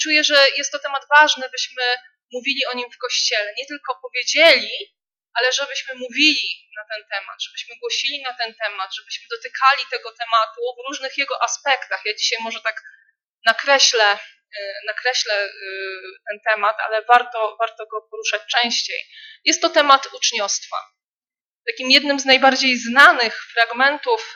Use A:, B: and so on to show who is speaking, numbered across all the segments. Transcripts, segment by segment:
A: Czuję, że jest to temat ważny, byśmy mówili o nim w Kościele. Nie tylko powiedzieli, ale żebyśmy mówili na ten temat, żebyśmy głosili na ten temat, żebyśmy dotykali tego tematu w różnych jego aspektach. Ja dzisiaj może tak nakreślę ten temat, ale warto go poruszać częściej. Jest to temat uczniostwa. Takim jednym z najbardziej znanych fragmentów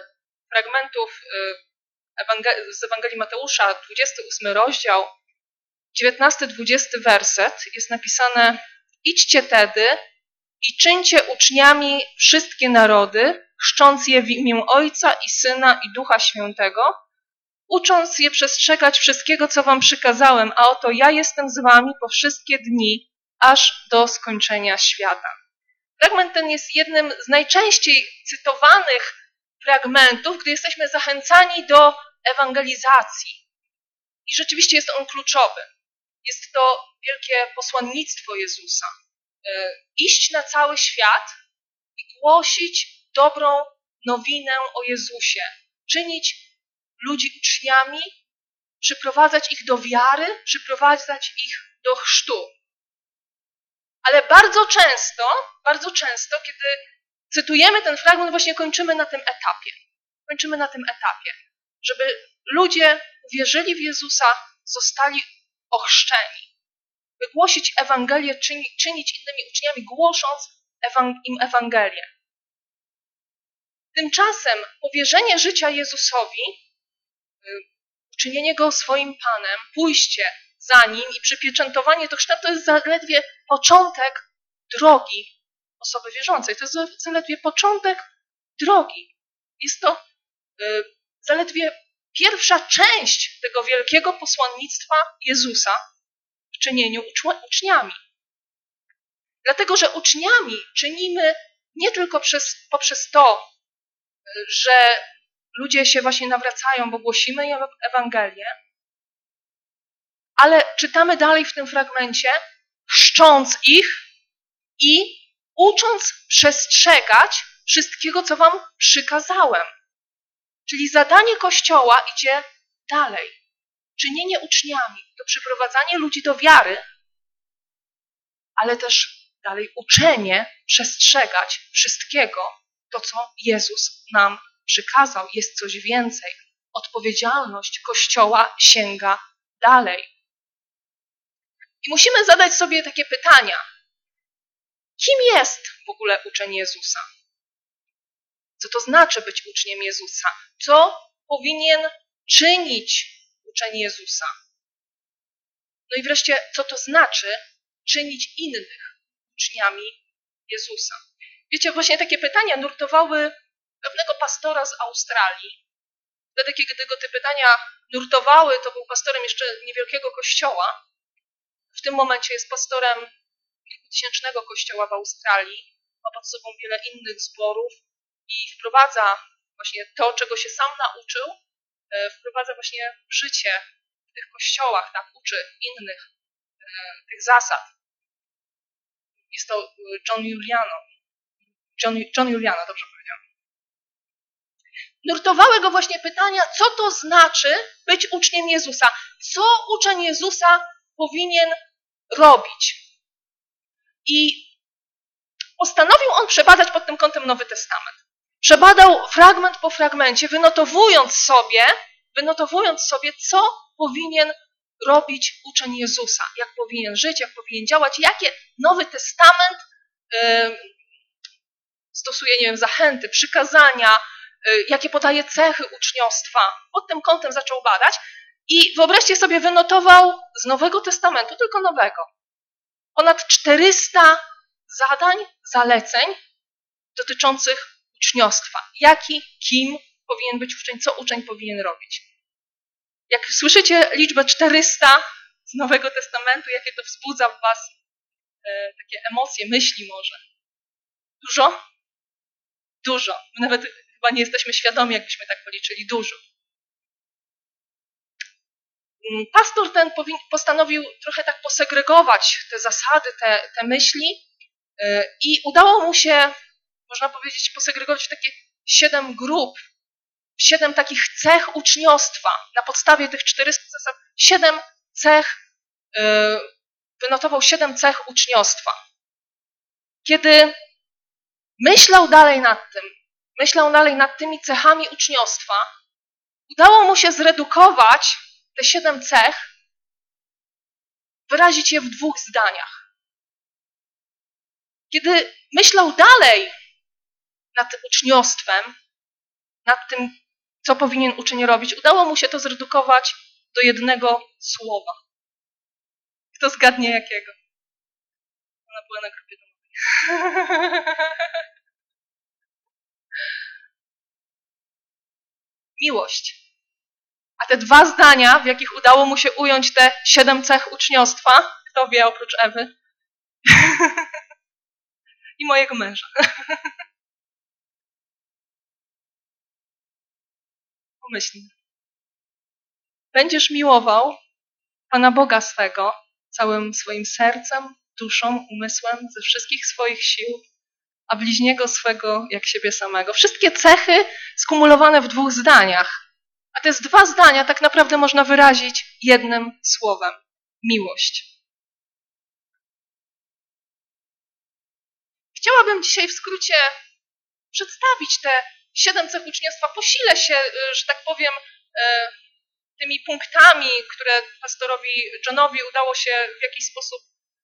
A: z Ewangelii Mateusza, 28 rozdział, 19-20 werset, jest napisane: idźcie tedy i czyńcie uczniami wszystkie narody, chrzcząc je w imię Ojca i Syna i Ducha Świętego, ucząc je przestrzegać wszystkiego, co wam przykazałem, a oto ja jestem z wami po wszystkie dni, aż do skończenia świata. Fragment ten jest jednym z najczęściej cytowanych fragmentów, gdy jesteśmy zachęcani do ewangelizacji. I rzeczywiście jest on kluczowy. Jest to wielkie posłannictwo Jezusa. Iść na cały świat i głosić dobrą nowinę o Jezusie. Czynić ludzi uczniami, przyprowadzać ich do wiary, przyprowadzać ich do chrztu. Ale bardzo często, kiedy cytujemy ten fragment, właśnie kończymy na tym etapie. Żeby ludzie uwierzyli w Jezusa, zostali ochrzczeni. By głosić Ewangelię, czynić innymi uczniami, głosząc im Ewangelię. Tymczasem powierzenie życia Jezusowi, uczynienie Go swoim Panem, pójście za Nim i przypieczętowanie do chrztu, to jest zaledwie początek drogi osoby wierzącej. To jest zaledwie początek drogi. Jest to zaledwie pierwsza część tego wielkiego posłannictwa Jezusa w czynieniu uczniami. Dlatego, że uczniami czynimy nie tylko poprzez to, że ludzie się właśnie nawracają, bo głosimy im Ewangelię, ale czytamy dalej w tym fragmencie, chrzcząc ich i ucząc przestrzegać wszystkiego, co wam przykazałem. Czyli zadanie Kościoła idzie dalej. Czynienie uczniami to przyprowadzanie ludzi do wiary, ale też dalej uczenie przestrzegać wszystkiego, to co Jezus nam przykazał. Jest coś więcej. Odpowiedzialność Kościoła sięga dalej. I musimy zadać sobie takie pytania. Kim jest w ogóle uczeń Jezusa? Co to znaczy być uczniem Jezusa? Co powinien czynić uczeń Jezusa? No i wreszcie, co to znaczy czynić innych uczniami Jezusa? Wiecie, właśnie takie pytania nurtowały pewnego pastora z Australii. Wtedy, kiedy go te pytania nurtowały, to był pastorem jeszcze niewielkiego kościoła. W tym momencie jest pastorem kilkutysięcznego kościoła w Australii. Ma pod sobą wiele innych zborów i wprowadza właśnie to, czego się sam nauczył, wprowadza właśnie w życie w tych kościołach, tak, uczy innych tych zasad. Jest to John Juliano, dobrze powiedziałam. Nurtowały go właśnie pytania, co to znaczy być uczniem Jezusa? Co uczeń Jezusa powinien robić? I postanowił on przebadać pod tym kątem Nowy Testament. Przebadał fragment po fragmencie, wynotowując sobie, co powinien robić uczeń Jezusa, jak powinien żyć, jak powinien działać, jakie Nowy Testament stosuje, nie wiem, zachęty, przykazania, jakie podaje cechy uczniostwa. Pod tym kątem zaczął badać i wyobraźcie sobie, wynotował z Nowego Testamentu, tylko Nowego, ponad 400 zadań, zaleceń dotyczących uczniostwa. Kim powinien być uczeń, co uczeń powinien robić. Jak słyszycie liczbę 400 z Nowego Testamentu, jakie to wzbudza w was takie emocje, myśli może? Dużo? Dużo. My nawet chyba nie jesteśmy świadomi, jakbyśmy tak policzyli. Dużo. Pastor ten postanowił trochę tak posegregować te zasady, te myśli i udało mu się, można powiedzieć, posegregować w takie 7 grup, 7 takich cech uczniostwa. Na podstawie tych 400 zasad 7 cech, wynotował 7 cech uczniostwa. Kiedy myślał dalej nad tymi cechami uczniostwa, udało mu się zredukować te 7 cech, wyrazić je w 2 zdaniach. Kiedy myślał dalej nad uczniostwem, nad tym, co powinien uczeń robić, udało mu się to zredukować do jednego słowa. Kto zgadnie jakiego? Ona była na grupie domowej. Miłość. A te 2 zdania, w jakich udało mu się ująć te 7 cech uczniostwa, kto wie oprócz Ewy? I mojego męża. Pomyślmy. Będziesz miłował Pana Boga swego całym swoim sercem, duszą, umysłem, ze wszystkich swoich sił, a bliźniego swego jak siebie samego. Wszystkie cechy skumulowane w 2 zdaniach. A te 2 zdania tak naprawdę można wyrazić jednym słowem. Miłość. Chciałabym dzisiaj w skrócie przedstawić te 7 cech uczniostwa. Posilę się, że tak powiem, tymi punktami, które pastorowi Johnowi udało się w jakiś sposób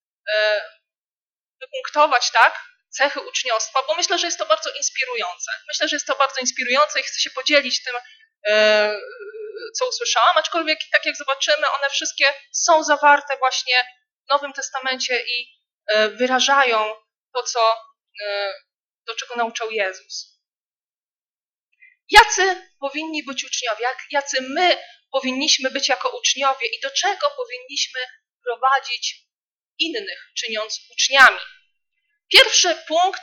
A: wypunktować, tak? Cechy uczniostwa, bo myślę, że jest to bardzo inspirujące. I chcę się podzielić tym, co usłyszałam, aczkolwiek tak jak zobaczymy, one wszystkie są zawarte właśnie w Nowym Testamencie i wyrażają to, do czego nauczał Jezus. Jacy powinni być uczniowie? Jacy my powinniśmy być jako uczniowie i do czego powinniśmy prowadzić innych, czyniąc uczniami? Pierwszy punkt.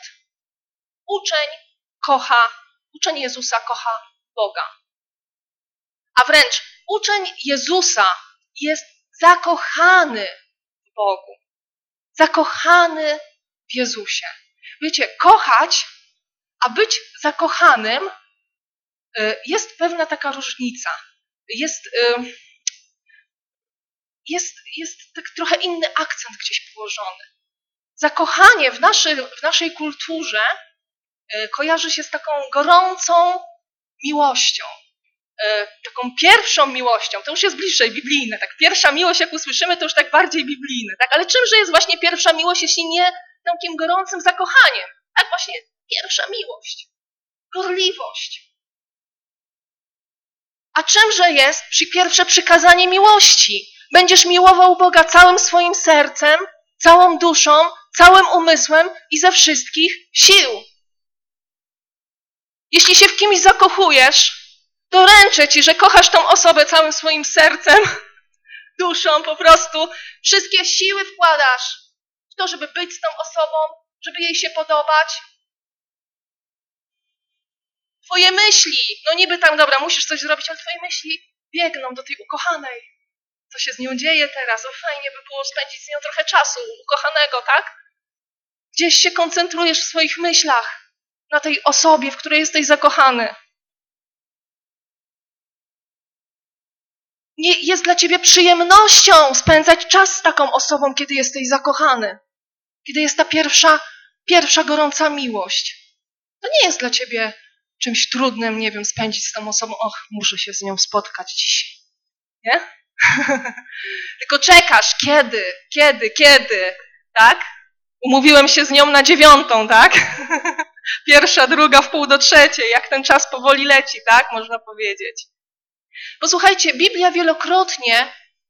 A: Uczeń Jezusa kocha Boga. A wręcz uczeń Jezusa jest zakochany w Bogu. Zakochany w Jezusie. Wiecie, kochać, a być zakochanym jest pewna taka różnica. Jest tak trochę inny akcent gdzieś położony. Zakochanie w naszej kulturze kojarzy się z taką gorącą miłością. Taką pierwszą miłością. To już jest bliżej biblijne. Tak, pierwsza miłość, jak usłyszymy, to już tak bardziej biblijne. Tak? Ale czymże jest właśnie pierwsza miłość, jeśli nie takim gorącym zakochaniem? Tak właśnie pierwsza miłość. Gorliwość. A czymże jest pierwsze przykazanie miłości? Będziesz miłował Boga całym swoim sercem, całą duszą, całym umysłem i ze wszystkich sił. Jeśli się w kimś zakochujesz, to ręczę Ci, że kochasz tą osobę całym swoim sercem, duszą, po prostu wszystkie siły wkładasz w to, żeby być z tą osobą, żeby jej się podobać. Twoje myśli, no niby tam, dobra, musisz coś zrobić, ale twoje myśli biegną do tej ukochanej. Co się z nią dzieje teraz? O, fajnie by było spędzić z nią trochę czasu, ukochanego, tak? Gdzieś się koncentrujesz w swoich myślach na tej osobie, w której jesteś zakochany. Nie jest dla ciebie przyjemnością spędzać czas z taką osobą, kiedy jesteś zakochany. Kiedy jest ta pierwsza gorąca miłość. To nie jest dla ciebie czymś trudnym, nie wiem, spędzić z tą osobą. Och, muszę się z nią spotkać dzisiaj. Nie? Tylko czekasz, kiedy, tak? Umówiłem się z nią na 9:00, tak? 1:00, 2:00, 2:45, jak ten czas powoli leci, tak? Można powiedzieć. Posłuchajcie, Biblia wielokrotnie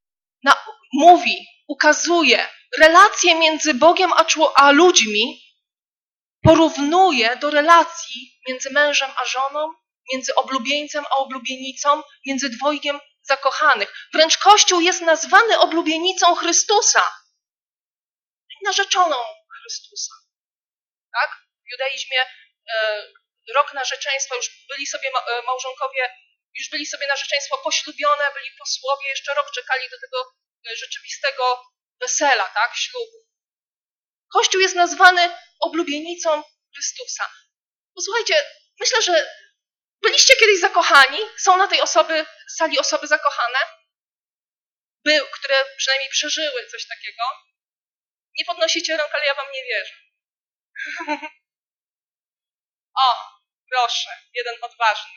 A: ukazuje relacje między Bogiem a ludźmi, porównuje do relacji między mężem a żoną, między oblubieńcem a oblubienicą, między dwojgiem zakochanych. Wręcz Kościół jest nazwany oblubienicą Chrystusa, narzeczoną Chrystusa. Tak? W judaizmie rok narzeczeństwa, już byli sobie małżonkowie, już byli sobie narzeczeństwo poślubione, byli posłowie, jeszcze rok czekali do tego rzeczywistego wesela, tak? Ślubu. Kościół jest nazwany oblubienicą Chrystusa. Posłuchajcie, myślę, że byliście kiedyś zakochani, są na tej sali osoby zakochane. które przynajmniej przeżyły coś takiego, nie podnosicie rąk, ale ja wam nie wierzę. O, proszę, jeden odważny.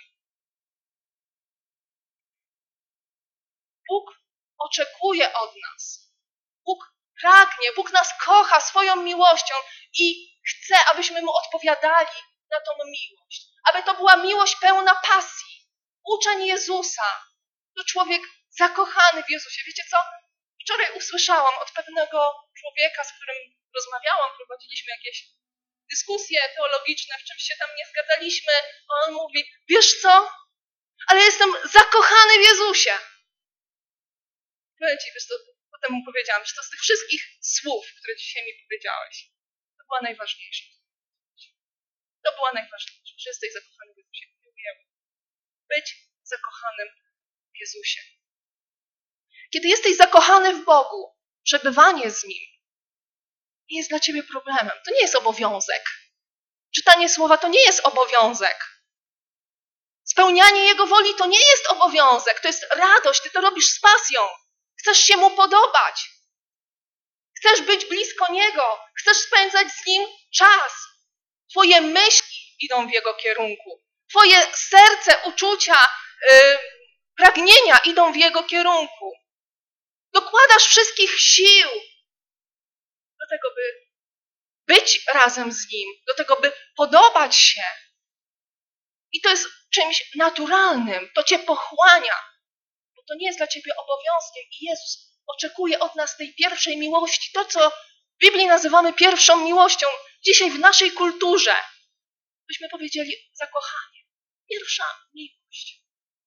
A: Bóg oczekuje od nas. Bóg pragnie, Bóg nas kocha swoją miłością i chce, abyśmy Mu odpowiadali na tą miłość. Aby to była miłość pełna pasji. Uczeń Jezusa to człowiek zakochany w Jezusie. Wiecie co? Wczoraj usłyszałam od pewnego człowieka, z którym rozmawiałam, prowadziliśmy jakieś dyskusje teologiczne, w czymś się tam nie zgadzaliśmy, a on mówi, wiesz co? Ale jestem zakochany w Jezusie. Powiem ci, wiesz co, potem mu powiedziałam, że to z tych wszystkich słów, które dzisiaj mi powiedziałeś, to była najważniejsza. To była najważniejsza, że jesteś zakochany w Jezusie. Być zakochanym w Jezusie. Kiedy jesteś zakochany w Bogu, przebywanie z Nim nie jest dla ciebie problemem. To nie jest obowiązek. Czytanie słowa to nie jest obowiązek. Spełnianie Jego woli to nie jest obowiązek. To jest radość. Ty to robisz z pasją. Chcesz się Mu podobać. Chcesz być blisko Niego. Chcesz spędzać z Nim czas. Twoje myśli idą w Jego kierunku. Twoje serce, uczucia, pragnienia idą w Jego kierunku. Dokładasz wszystkich sił do tego, by być razem z Nim, do tego, by podobać się. I to jest czymś naturalnym. To cię pochłania. Bo to nie jest dla ciebie obowiązkiem. I Jezus oczekuje od nas tej pierwszej miłości. To, co w Biblii nazywamy pierwszą miłością. Dzisiaj w naszej kulturze byśmy powiedzieli zakochanie. Pierwsza miłość.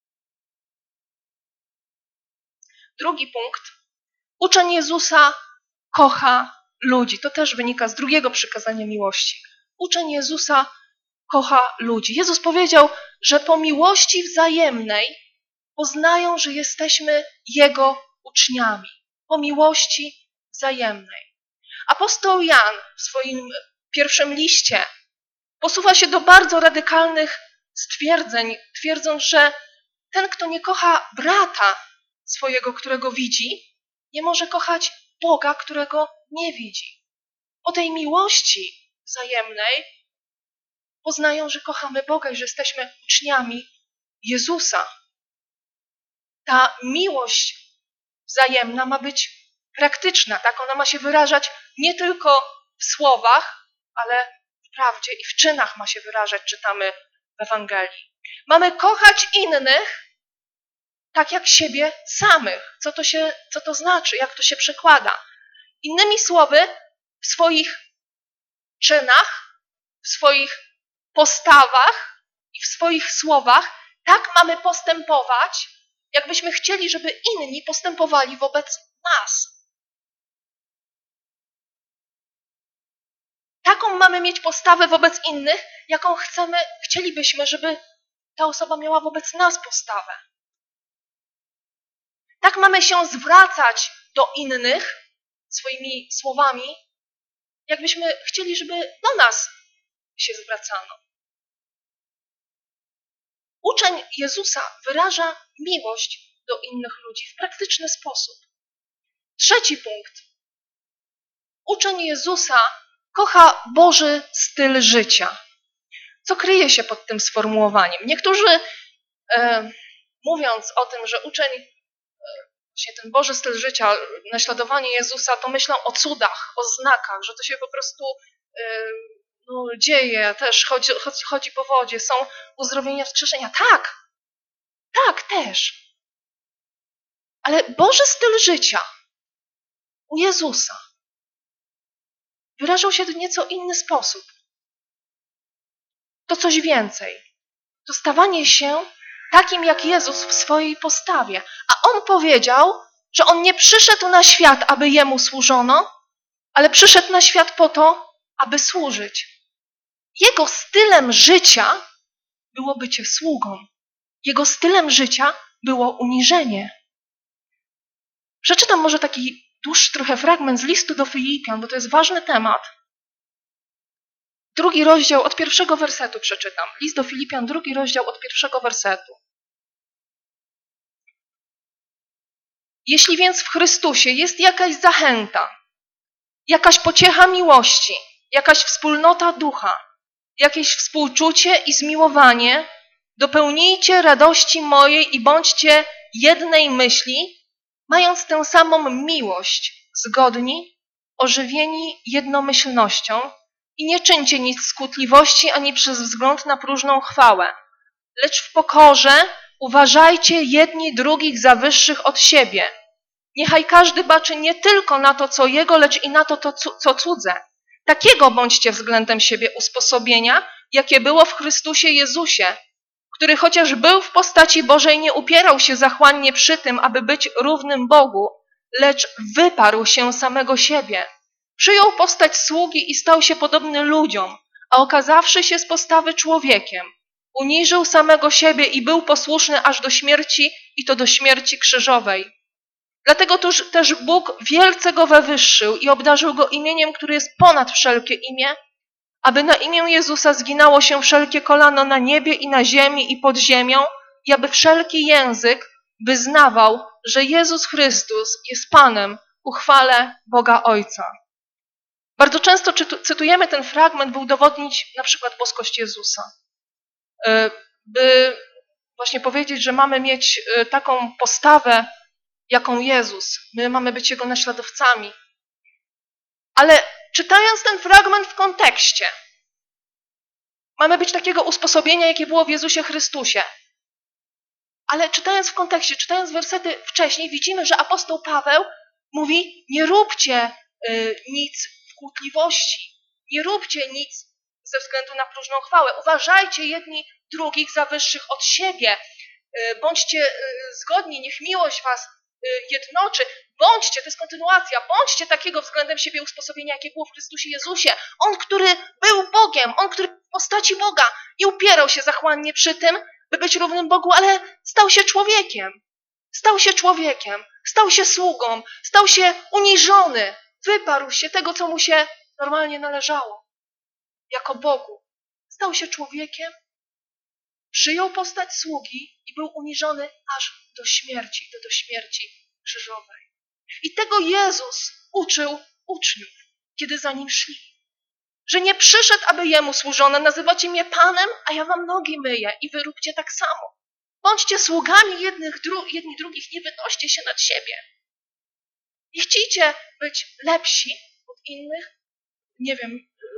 A: Drugi punkt. Uczeń Jezusa kocha ludzi. To też wynika z drugiego przykazania miłości. Uczeń Jezusa kocha ludzi. Jezus powiedział, że po miłości wzajemnej poznają, że jesteśmy Jego uczniami. Po miłości wzajemnej. Apostoł Jan w swoim pierwszym liście posuwa się do bardzo radykalnych stwierdzeń, twierdząc, że ten, kto nie kocha brata swojego, którego widzi, nie może kochać Boga, którego nie widzi. Po tej miłości wzajemnej poznają, że kochamy Boga i że jesteśmy uczniami Jezusa. Ta miłość wzajemna ma być praktyczna, tak? Ona ma się wyrażać nie tylko w słowach, ale w prawdzie i w czynach ma się wyrażać, czytamy w Ewangelii. Mamy kochać innych tak jak siebie samych. Co to znaczy? Jak to się przekłada? Innymi słowy, w swoich czynach, w swoich postawach i w swoich słowach tak mamy postępować, jakbyśmy chcieli, żeby inni postępowali wobec nas. Taką mamy mieć postawę wobec innych, jaką chcielibyśmy, żeby ta osoba miała wobec nas postawę. Tak mamy się zwracać do innych swoimi słowami, jakbyśmy chcieli, żeby do nas się zwracano. Uczeń Jezusa wyraża miłość do innych ludzi w praktyczny sposób. Trzeci punkt. Uczeń Jezusa kocha Boży styl życia. Co kryje się pod tym sformułowaniem? Niektórzy mówiąc o tym, że uczeń, właśnie ten Boży styl życia, naśladowanie Jezusa, to myślą o cudach, o znakach, że to się po prostu dzieje, też chodzi po wodzie, są uzdrowienia, wskrzeszenia. Tak, też. Ale Boży styl życia u Jezusa wyrażał się w nieco inny sposób. To coś więcej. To stawanie się takim jak Jezus w swojej postawie. A On powiedział, że On nie przyszedł na świat, aby Jemu służono, ale przyszedł na świat po to, aby służyć. Jego stylem życia było bycie sługą. Jego stylem życia było uniżenie. Przeczytam może taki dłuższy trochę fragment z listu do Filipian, bo to jest ważny temat. 2 rozdział od 1 wersetu przeczytam. List do Filipian, 2 rozdział od 1 wersetu. Jeśli więc w Chrystusie jest jakaś zachęta, jakaś pociecha miłości, jakaś wspólnota ducha, jakieś współczucie i zmiłowanie, dopełnijcie radości mojej i bądźcie jednej myśli, mając tę samą miłość, zgodni, ożywieni jednomyślnością i nie czyńcie nic z kłótliwości ani przez wzgląd na próżną chwałę, lecz w pokorze uważajcie jedni drugich za wyższych od siebie. Niechaj każdy baczy nie tylko na to, co jego, lecz i na to, co cudze. Takiego bądźcie względem siebie usposobienia, jakie było w Chrystusie Jezusie, który chociaż był w postaci Bożej, nie upierał się zachłannie przy tym, aby być równym Bogu, lecz wyparł się samego siebie. Przyjął postać sługi i stał się podobny ludziom, a okazawszy się z postawy człowiekiem, uniżył samego siebie i był posłuszny aż do śmierci, i to do śmierci krzyżowej. Dlatego też Bóg wielce go wywyższył i obdarzył go imieniem, które jest ponad wszelkie imię, aby na imię Jezusa zginało się wszelkie kolano na niebie i na ziemi i pod ziemią, i aby wszelki język wyznawał, że Jezus Chrystus jest Panem ku chwale Boga Ojca. Bardzo często cytujemy ten fragment, by udowodnić na przykład boskość Jezusa. By właśnie powiedzieć, że mamy mieć taką postawę, jaką Jezus. My mamy być Jego naśladowcami. Ale czytając ten fragment w kontekście, mamy być takiego usposobienia, jakie było w Jezusie Chrystusie. Ale czytając w kontekście, czytając wersety wcześniej, widzimy, że apostoł Paweł mówi: nie róbcie nic w kłótliwości, nie róbcie nic ze względu na próżną chwałę. Uważajcie jedni drugich za wyższych od siebie. Bądźcie zgodni, niech miłość was jednoczy. Bądźcie, to jest kontynuacja, bądźcie takiego względem siebie usposobienia, jakie było w Chrystusie Jezusie. On, który był Bogiem, On, który w postaci Boga nie upierał się zachłannie przy tym, by być równym Bogu, ale stał się człowiekiem. Stał się człowiekiem, stał się sługą, stał się uniżony, wyparł się tego, co mu się normalnie należało. Jako Bogu. Stał się człowiekiem, przyjął postać sługi i był uniżony aż do śmierci, do śmierci krzyżowej. I tego Jezus uczył uczniów, kiedy za Nim szli. Że nie przyszedł, aby Jemu służono. Nazywacie mnie Panem, a ja wam nogi myję i wy róbcie tak samo. Bądźcie sługami jedni drugich, nie wynoście się nad siebie. Nie chcicie być lepsi od innych, nie wiem,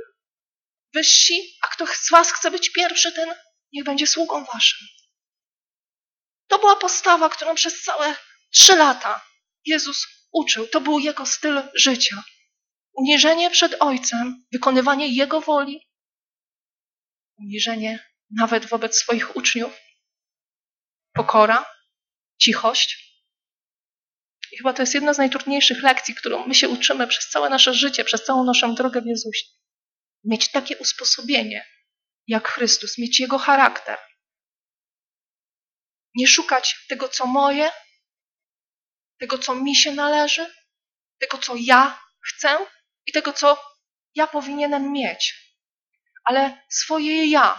A: wyżsi, a kto z was chce być pierwszy, ten niech będzie sługą waszym. To była postawa, którą przez całe 3 lata Jezus uczył. To był Jego styl życia. Uniżenie przed Ojcem, wykonywanie Jego woli, uniżenie nawet wobec swoich uczniów, pokora, cichość. I chyba to jest jedna z najtrudniejszych lekcji, którą my się uczymy przez całe nasze życie, przez całą naszą drogę w Jezusie. Mieć takie usposobienie jak Chrystus, mieć Jego charakter. Nie szukać tego, co moje, tego, co mi się należy, tego, co ja chcę i tego, co ja powinienem mieć. Ale swoje ja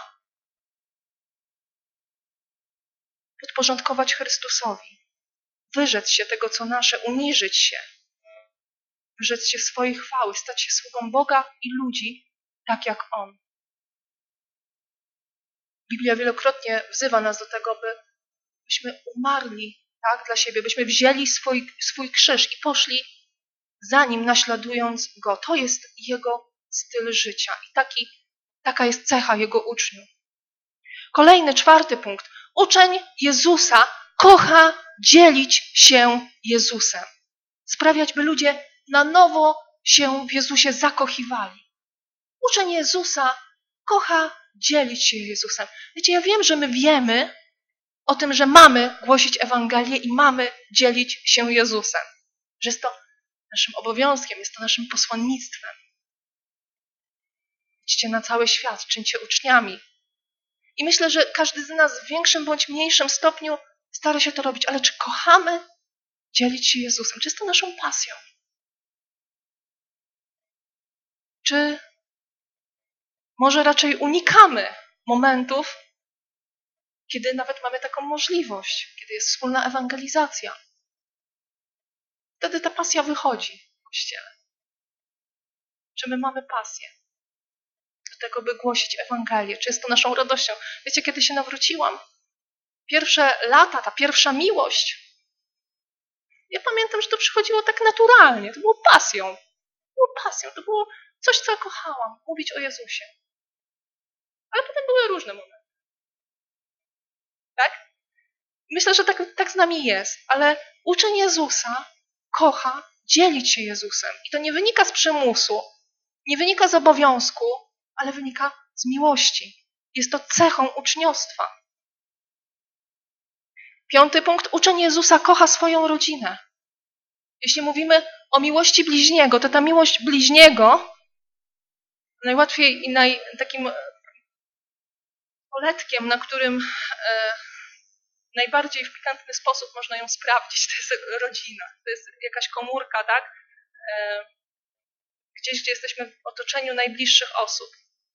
A: podporządkować Chrystusowi. Wyrzec się tego, co nasze, uniżyć się. Wyrzec się swojej chwały, stać się sługą Boga i ludzi, tak jak On. Biblia wielokrotnie wzywa nas do tego, byśmy umarli tak, dla siebie, byśmy wzięli swój krzyż i poszli za Nim, naśladując Go. To jest Jego styl życia i taka jest cecha Jego uczniów. Kolejny, 4. punkt. Uczeń Jezusa kocha dzielić się Jezusem. Sprawiać, by ludzie na nowo się w Jezusie zakochiwali. Uczeń Jezusa kocha dzielić się Jezusem. Wiecie, ja wiem, że my wiemy o tym, że mamy głosić Ewangelię i mamy dzielić się Jezusem. Że jest to naszym obowiązkiem, jest to naszym posłannictwem. Idźcie na cały świat, czyńcie uczniami. I myślę, że każdy z nas w większym bądź mniejszym stopniu stara się to robić. Ale czy kochamy dzielić się Jezusem? Czy jest to naszą pasją? Czy może raczej unikamy momentów, kiedy nawet mamy taką możliwość, kiedy jest wspólna ewangelizacja? wtedy ta pasja wychodzi w Kościele. Czy my mamy pasję do tego, by głosić Ewangelię? Czy jest to naszą radością? Wiecie, kiedy się nawróciłam, pierwsze lata, ta pierwsza miłość, ja pamiętam, że to przychodziło tak naturalnie. To było pasją. To było coś, co ja kochałam. Mówić o Jezusie. Ale potem były różne momenty. Tak? Myślę, że tak z nami jest. Ale uczeń Jezusa kocha dzielić się Jezusem. I to nie wynika z przymusu, nie wynika z obowiązku, ale wynika z miłości. Jest to cechą uczniostwa. 5. punkt. Uczeń Jezusa kocha swoją rodzinę. Jeśli mówimy o miłości bliźniego, to ta miłość bliźniego najłatwiej i takim poletkiem, na którym najbardziej w pikantny sposób można ją sprawdzić, to jest rodzina. To jest jakaś komórka, tak? Gdzieś, gdzie jesteśmy w otoczeniu najbliższych osób.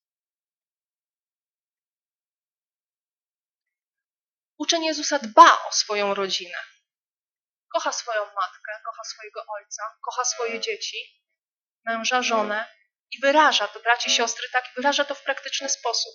A: Uczeń Jezusa dba o swoją rodzinę. Kocha swoją matkę, kocha swojego ojca, kocha swoje dzieci, męża, żonę i wyraża to, braci, siostry, tak, i wyraża to w praktyczny sposób.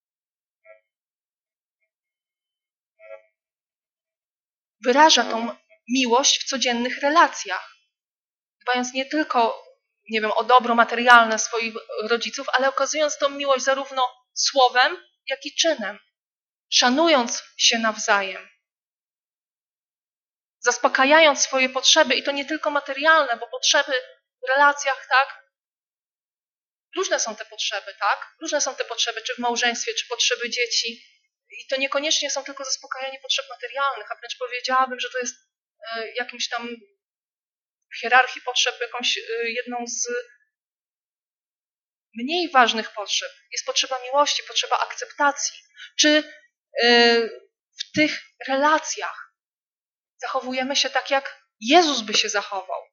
A: Wyraża tą miłość w codziennych relacjach, dbając nie tylko, o dobro materialne swoich rodziców, ale okazując tą miłość zarówno słowem, jak i czynem, szanując się nawzajem, zaspokajając swoje potrzeby, i to nie tylko materialne, bo potrzeby w relacjach, tak? Różne są te potrzeby, tak? Różne są te potrzeby, czy w małżeństwie, czy potrzeby dzieci. I to niekoniecznie są tylko zaspokajanie potrzeb materialnych, a wręcz powiedziałabym, że to jest jakimś tam w hierarchii potrzeb jakąś jedną z mniej ważnych potrzeb. Jest potrzeba miłości, potrzeba akceptacji. Czy w tych relacjach zachowujemy się tak, jak Jezus by się zachował?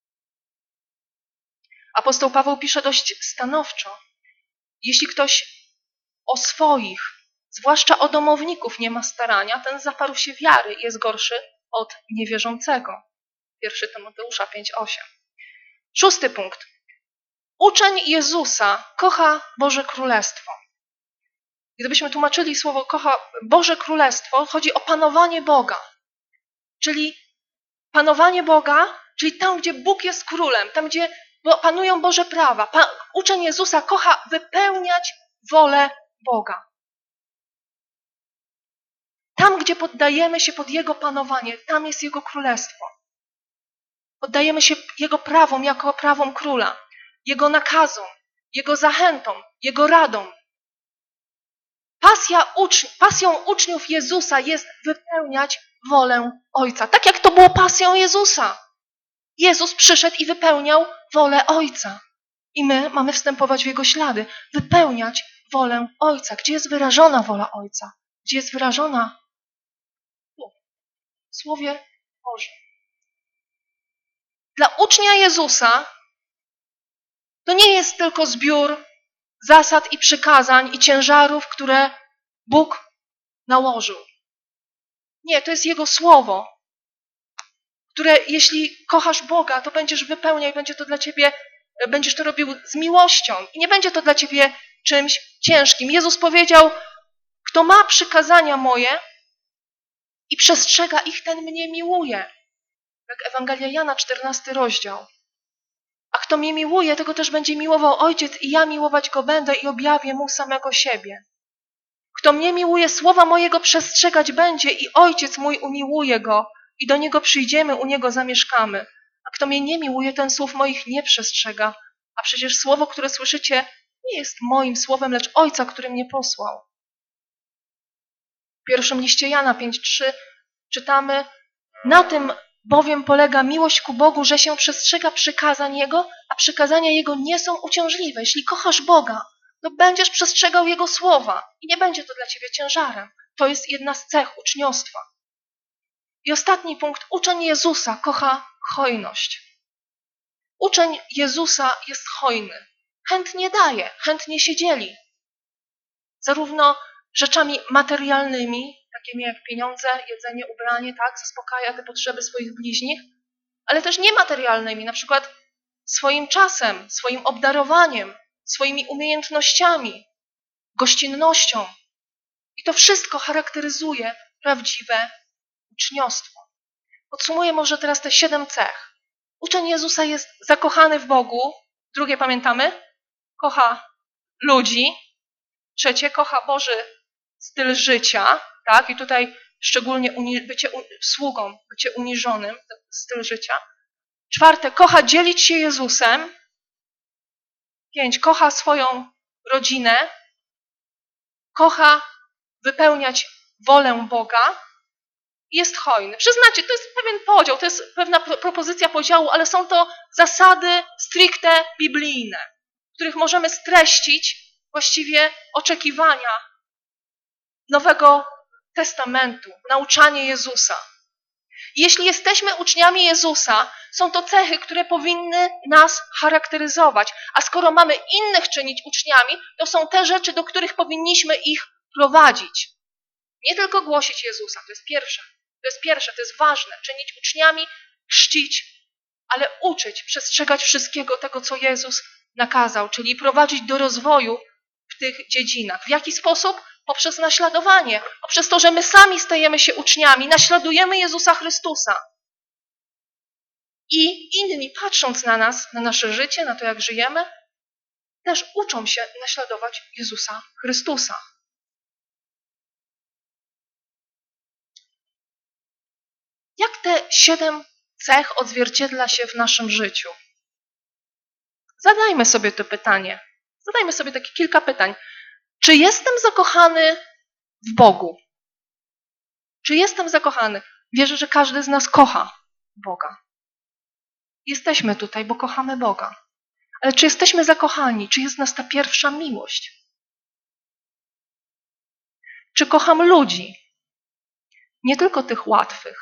A: Apostoł Paweł pisze dość stanowczo. Jeśli ktoś o swoich, zwłaszcza o domowników, nie ma starania, ten zaparł się wiary i jest gorszy od niewierzącego. 1 Tymoteusza 5:8. 6. punkt. Uczeń Jezusa kocha Boże Królestwo. Gdybyśmy tłumaczyli słowo kocha Boże Królestwo, chodzi o panowanie Boga. Czyli panowanie Boga, czyli tam, gdzie Bóg jest królem, tam, gdzie panują Boże prawa. Uczeń Jezusa kocha wypełniać wolę Boga. Tam, gdzie poddajemy się pod Jego panowanie, tam jest Jego królestwo. Poddajemy się Jego prawom jako prawom króla, Jego nakazom, Jego zachętom, Jego radom. Pasją uczniów Jezusa jest wypełniać wolę Ojca. Tak jak to było pasją Jezusa. Jezus przyszedł i wypełniał wolę Ojca. I my mamy wstępować w Jego ślady. Wypełniać wolę Ojca. Gdzie jest wyrażona wola Ojca? Gdzie jest wyrażona? Tu. W Słowie Bożym. Dla ucznia Jezusa to nie jest tylko zbiór zasad i przykazań i ciężarów, które Bóg nałożył. Nie, to jest Jego Słowo, które jeśli kochasz Boga, to będziesz wypełniał i będzie to dla Ciebie, będziesz to robił z miłością i nie będzie to dla Ciebie czymś ciężkim. Jezus powiedział, kto ma przykazania moje i przestrzega ich, ten mnie miłuje. Jak Ewangelia Jana, 14 rozdział. A kto mnie miłuje, tego też będzie miłował Ojciec i ja miłować go będę i objawię mu samego siebie. Kto mnie miłuje, słowa mojego przestrzegać będzie i Ojciec mój umiłuje go i do niego przyjdziemy, u niego zamieszkamy. A kto mnie nie miłuje, ten słów moich nie przestrzega. A przecież słowo, które słyszycie, nie jest moim słowem, lecz Ojca, który mnie posłał. W pierwszym liście Jana 5:3 czytamy: na tym bowiem polega miłość ku Bogu, że się przestrzega przykazań Jego, a przykazania Jego nie są uciążliwe. Jeśli kochasz Boga, to będziesz przestrzegał Jego słowa i nie będzie to dla Ciebie ciężarem. To jest jedna z cech uczniostwa. I ostatni punkt. Uczeń Jezusa kocha hojność. Uczeń Jezusa jest hojny. Chętnie daje, chętnie się dzieli. Zarówno rzeczami materialnymi, takimi jak pieniądze, jedzenie, ubranie, tak, zaspokaja te potrzeby swoich bliźnich, ale też niematerialnymi, na przykład swoim czasem, swoim obdarowaniem, swoimi umiejętnościami, gościnnością. I to wszystko charakteryzuje prawdziwe uczniostwo. Podsumuję może teraz te 7 cech. Uczeń Jezusa jest zakochany w Bogu. Drugie pamiętamy? Kocha ludzi. Trzecie, kocha Boży styl życia. Tak? I tutaj szczególnie bycie sługą, bycie uniżonym, ten styl życia. Czwarte, kocha dzielić się Jezusem. 5, kocha swoją rodzinę. Kocha wypełniać wolę Boga. Jest hojny. Przyznacie, to jest pewien podział, to jest pewna propozycja podziału, ale są to zasady stricte biblijne, w których możemy streścić właściwie oczekiwania Nowego Testamentu, nauczanie Jezusa. Jeśli jesteśmy uczniami Jezusa, są to cechy, które powinny nas charakteryzować. A skoro mamy innych czynić uczniami, to są te rzeczy, do których powinniśmy ich prowadzić. Nie tylko głosić Jezusa, to jest pierwsze, to jest ważne. Czynić uczniami, chrzcić, ale uczyć, przestrzegać wszystkiego tego, co Jezus nakazał, czyli prowadzić do rozwoju w tych dziedzinach. W jaki sposób? Poprzez naśladowanie, poprzez to, że my sami stajemy się uczniami, naśladujemy Jezusa Chrystusa. I inni, patrząc na nas, na nasze życie, na to, jak żyjemy, też uczą się naśladować Jezusa Chrystusa. Jak te 7 cech odzwierciedla się w naszym życiu? Zadajmy sobie to pytanie. Zadajmy sobie takie kilka pytań. Czy jestem zakochany w Bogu? Czy jestem zakochany? Wierzę, że każdy z nas kocha Boga. Jesteśmy tutaj, bo kochamy Boga. Ale czy jesteśmy zakochani? Czy jest w nas ta pierwsza miłość? Czy kocham ludzi? Nie tylko tych łatwych,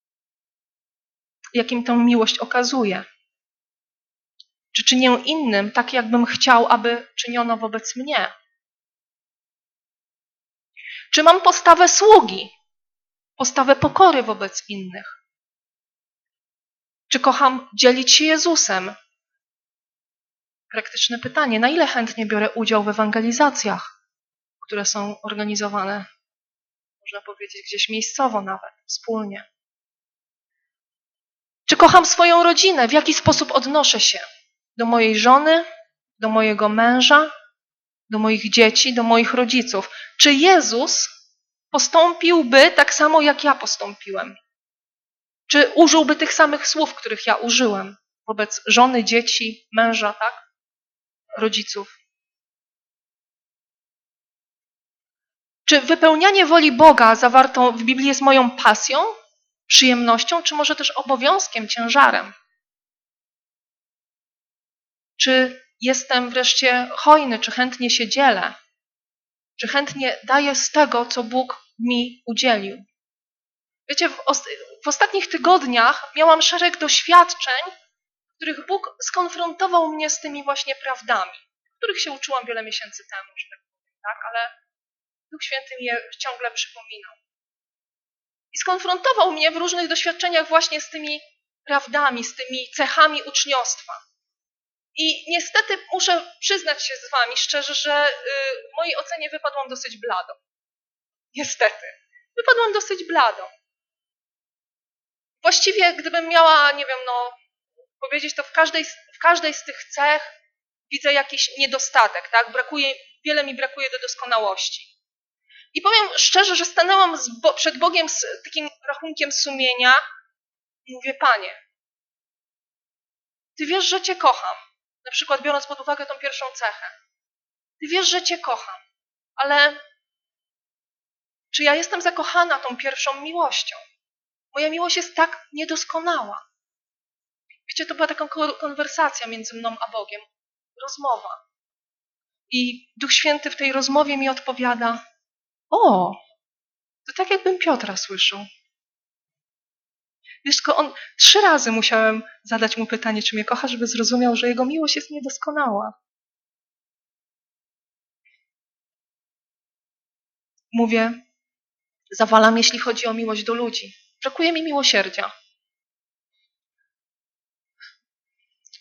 A: jakim tę miłość okazuję. Czy czynię innym tak, jakbym chciał, aby czyniono wobec mnie? Czy mam postawę sługi? Postawę pokory wobec innych? Czy kocham dzielić się Jezusem? Praktyczne pytanie. Na ile chętnie biorę udział w ewangelizacjach, które są organizowane, można powiedzieć, gdzieś miejscowo nawet, wspólnie? Czy kocham swoją rodzinę? W jaki sposób odnoszę się do mojej żony, do mojego męża, do moich dzieci, do moich rodziców? Czy Jezus postąpiłby tak samo, jak ja postąpiłem? Czy użyłby tych samych słów, których ja użyłem wobec żony, dzieci, męża, tak? Rodziców? Czy wypełnianie woli Boga zawartą w Biblii jest moją pasją, przyjemnością, czy może też obowiązkiem, ciężarem? Czy jestem wreszcie hojny, czy chętnie się dzielę? Czy chętnie daję z tego, co Bóg mi udzielił? Wiecie, w ostatnich tygodniach miałam szereg doświadczeń, w których Bóg skonfrontował mnie z tymi właśnie prawdami, których się uczyłam wiele miesięcy temu, że tak powiem, tak? Ale Duch Święty mi je ciągle przypominał. I skonfrontował mnie w różnych doświadczeniach właśnie z tymi prawdami, z tymi cechami uczniostwa. I niestety muszę przyznać się z wami szczerze, że w mojej ocenie wypadłam dosyć blado. Niestety. Wypadłam dosyć blado. Właściwie gdybym miała, nie wiem, powiedzieć, to w każdej z tych cech widzę jakiś niedostatek, tak? Wiele mi brakuje do doskonałości. I powiem szczerze, że stanęłam przed Bogiem z takim rachunkiem sumienia i mówię: Panie, Ty wiesz, że Cię kocham. Na przykład biorąc pod uwagę tą pierwszą cechę. Ty wiesz, że Cię kocham, ale czy ja jestem zakochana tą pierwszą miłością? Moja miłość jest tak niedoskonała. Wiecie, to była taka konwersacja między mną a Bogiem. Rozmowa. I Duch Święty w tej rozmowie mi odpowiada: o, to tak jakbym Piotra słyszał. Wiesz, tylko 3 razy musiałem zadać mu pytanie, czy mnie kocha, żeby zrozumiał, że jego miłość jest niedoskonała. Mówię: zawalam, jeśli chodzi o miłość do ludzi. Brakuje mi miłosierdzia.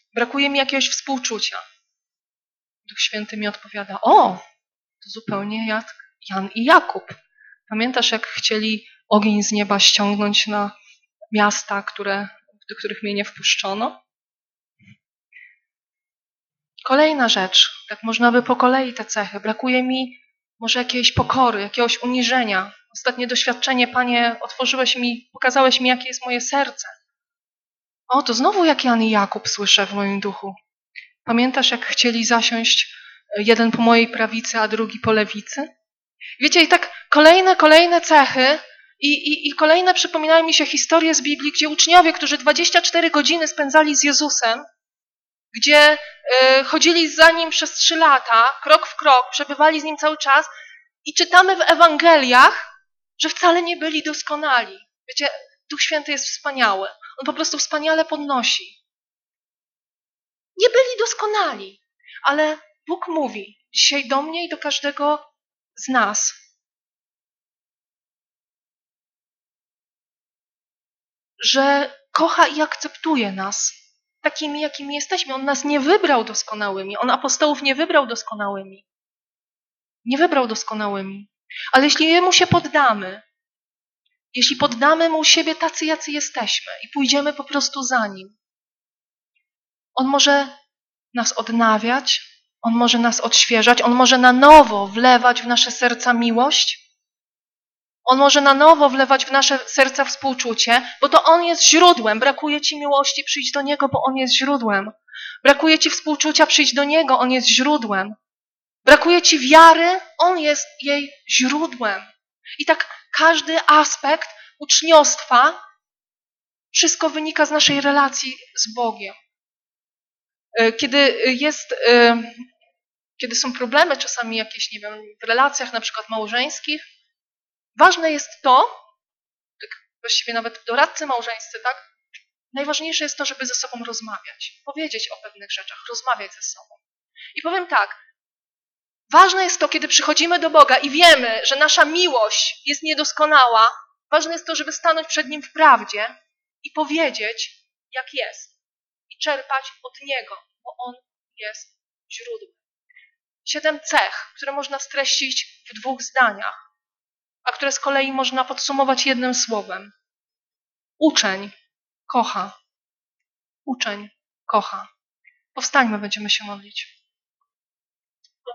A: Brakuje mi jakiegoś współczucia. Duch Święty mi odpowiada, o, to zupełnie jak Jan i Jakub. Pamiętasz, jak chcieli ogień z nieba ściągnąć na miasta, do których mnie nie wpuszczono? Kolejna rzecz, tak można by po kolei te cechy. Brakuje mi może jakiejś pokory, jakiegoś uniżenia. Ostatnie doświadczenie, Panie, pokazałeś mi, jakie jest moje serce. O, to znowu jak Jan i Jakub słyszę w moim duchu. Pamiętasz, jak chcieli zasiąść jeden po mojej prawicy, a drugi po lewicy? Wiecie, i tak kolejne cechy i kolejne przypominają mi się historie z Biblii, gdzie uczniowie, którzy 24 godziny spędzali z Jezusem, gdzie chodzili za Nim przez 3 lata, krok w krok, przebywali z Nim cały czas i czytamy w Ewangeliach, że wcale nie byli doskonali. Wiecie, Duch Święty jest wspaniały. On po prostu wspaniale podnosi. Nie byli doskonali, ale Bóg mówi dzisiaj do mnie i do każdego z nas, że kocha i akceptuje nas takimi, jakimi jesteśmy. On nas nie wybrał doskonałymi. On apostołów nie wybrał doskonałymi. Nie wybrał doskonałymi. Ale jeśli Jemu się poddamy, jeśli poddamy Mu siebie tacy, jacy jesteśmy i pójdziemy po prostu za Nim, On może nas odnawiać, On może nas odświeżać, On może na nowo wlewać w nasze serca miłość, On może na nowo wlewać w nasze serca współczucie, bo to On jest źródłem. Brakuje Ci miłości, przyjdź do Niego, bo On jest źródłem. Brakuje Ci współczucia, przyjdź do Niego, On jest źródłem. Brakuje Ci wiary, On jest jej źródłem. I tak każdy aspekt uczniostwa, wszystko wynika z naszej relacji z Bogiem. Kiedy są problemy czasami jakieś, nie wiem, w relacjach na przykład małżeńskich, ważne jest to, tak właściwie nawet doradcy małżeńscy, tak? Najważniejsze jest to, żeby ze sobą rozmawiać, powiedzieć o pewnych rzeczach, rozmawiać ze sobą. I powiem tak, ważne jest to, kiedy przychodzimy do Boga i wiemy, że nasza miłość jest niedoskonała, ważne jest to, żeby stanąć przed Nim w prawdzie i powiedzieć, jak jest. I czerpać od Niego, bo On jest źródłem. 7 cech, które można streścić w 2 zdaniach, a które z kolei można podsumować jednym słowem. Uczeń kocha. Uczeń kocha. Powstańmy, będziemy się modlić.